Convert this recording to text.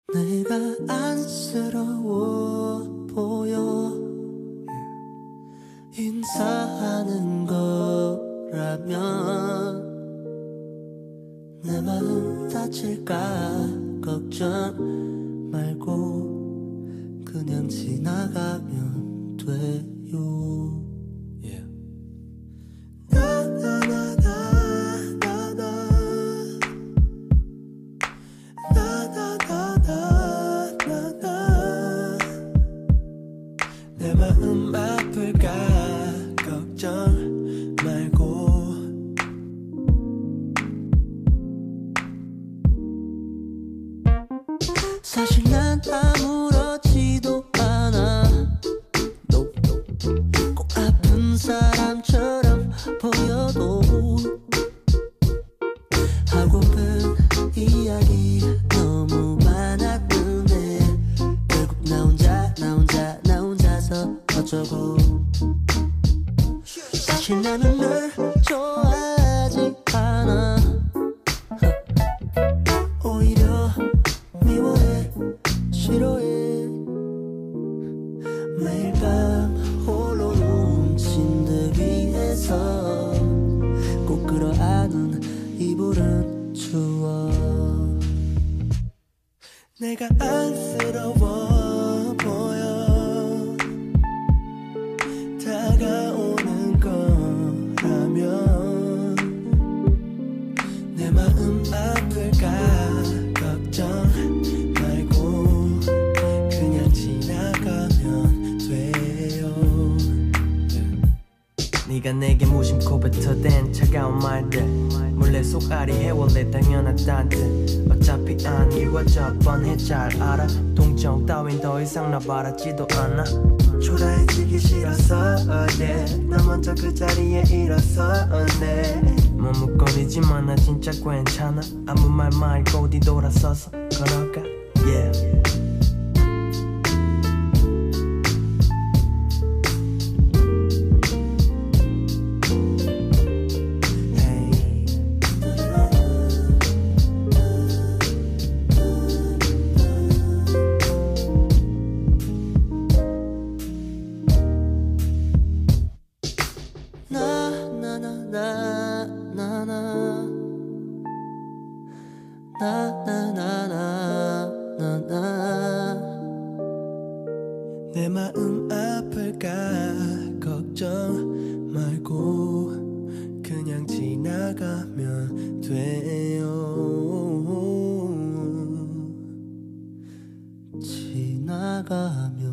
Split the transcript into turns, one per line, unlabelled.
내가 안쓰러워 보여 인사하는 거라면 내 마음 다칠까 걱정 말고 그냥 지나가면 돼요. 내 마음 아플까 걱정 말고 사실 난 아무렇지도 않아 꼭 아픈 사람처럼 보여도 하고픈 이야기 너무 많았는데 결국 나 혼자서 어쩌고 사실 나는 널 좋아하지 않아 오히려 미워해 싫어해 매일 밤 홀로 누운 침대 위에서 꼭 끌어안은 이불은 추워 내가 안쓰러워 보여 다가오는 거라면 내 마음 아플까 걱정 말고 그냥 지나가면 돼요. 네가 내게 무심코 뱉어댄 차가운 말들 몰래 속앓이 해원래 당연하단 듯 어차피 안 이루어져 뻔해 잘 알아 동정 따윈 더 이상 나 바라지도 않아 초라해지기 싫어서 나 먼저 그 자리에 일어서네 머뭇거리지만 나 진짜 괜찮아 아무 말 말고 뒤돌아서서 걸어가 yeah. 내 마음 아플까 걱정 말고 그냥 지나가면 돼요. 지나가면